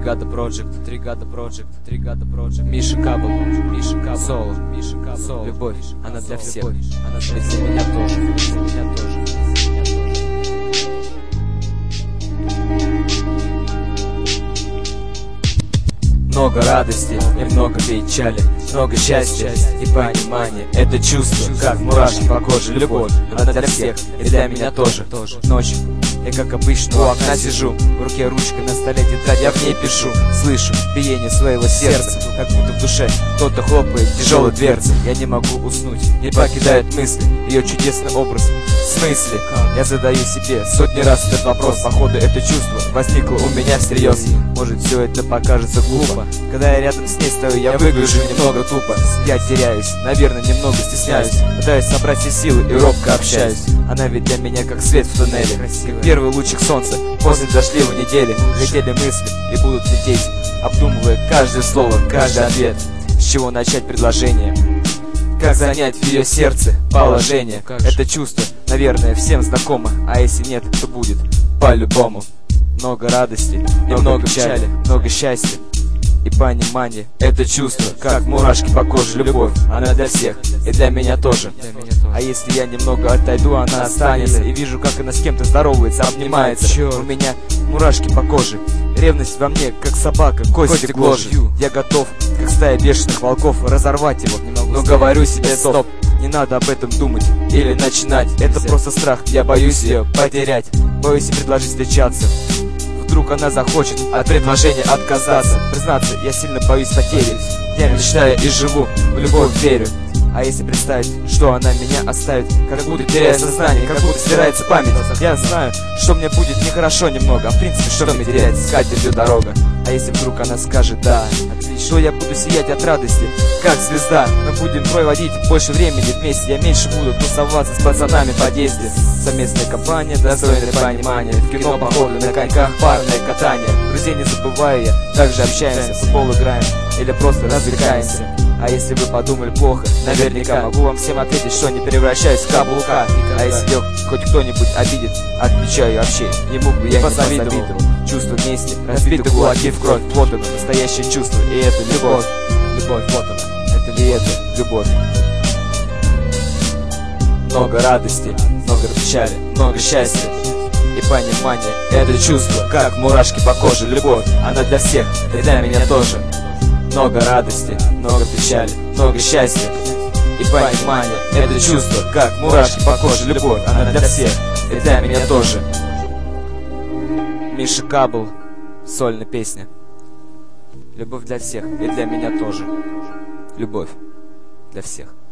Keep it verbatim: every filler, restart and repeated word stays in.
Тригада Project, Тригада Project, Тригада Project. Миша Кабл, Миша Кабл, Соло, Миша Кабл, Соло. Любовь, она для всех, она для меня тоже, для меня тоже. Много радости и много печали, много счастья и понимания. Это чувство, как мурашки по коже. Любовь, она для всех и для меня тоже. Ночью я, как обычно, у окна сижу, в руке ручка, на столе тетрадь, я в ней пишу. Слышу биение своего сердца, как будто в душе кто-то хлопает тяжелой дверцы. Я не могу уснуть, не покидает мысли ее чудесный образ. В смысле? Я задаю себе сотни раз этот вопрос. Походу это чувство возникло у меня всерьез. Может, все это покажется глупо. Когда я рядом с ней стою, я выгляжу немного тупо. Я теряюсь, наверное, немного стесняюсь. Пытаюсь собрать все силы и робко общаюсь. Она ведь для меня как свет в туннеле, как первый лучик солнца после дождливой недели. Летели мысли и будут лететь, обдумывая каждое слово, каждый ответ. С чего начать предложение? Как занять в ее сердце положение? Это чувство, наверное, всем знакомо. А если нет, то будет по-любому. Много радости и много печали, много счастья и понимания. Это чувство, как мурашки по коже. Любовь, она для всех и для меня тоже. А если я немного отойду, она останется. И вижу, как она с кем-то здоровается, обнимается. У меня мурашки по коже, ревность во мне, как собака, кости гложет. Я готов, как стая бешеных волков, разорвать его. Но говорю себе стоп, не надо об этом думать или начинать. Это просто страх, я боюсь ее потерять. Боюсь ей предложить встречаться. Вдруг она захочет от предложения отказаться. Признаться, я сильно боюсь потери. Я мечтаю и живу, в любовь верю. А если представить, что она меня оставит, как будто теряя сознание, как будто стирается память. Я знаю, что мне будет нехорошо немного, а в принципе, что мне терять, с катертью дорога. А если вдруг она скажет да, что я буду сиять от радости, как звезда. Мы будем проводить больше времени вместе. Я меньше буду тусоваться с пацанами в подъезде. Совместная компания, достойное понимание. В кино походы, на коньках, парное катание. Друзей не забываю я, также общаемся, в футбол играем или просто развлекаемся. А если вы подумали плохо, наверняка могу вам всем ответить, что не превращаюсь в каблука. А если ее хоть кто-нибудь обидит, отвечаю вообще, ему бы я не позавидовал. Чувство мести, разбиты кулаки в кровь. Вот оно, настоящее чувство, и это любовь. Любовь, вот она, это ли это любовь? Много радости, много печали, много счастья и понимания. Это чувство, как мурашки по коже. Любовь, она для всех и для меня тоже. Много радости, много печали, много счастья и понимания. Это чувство, как мурашки по коже. Любовь, она для всех и для меня тоже. Миша Кабл, сольная песня. Любовь для всех и для меня тоже. Любовь для всех.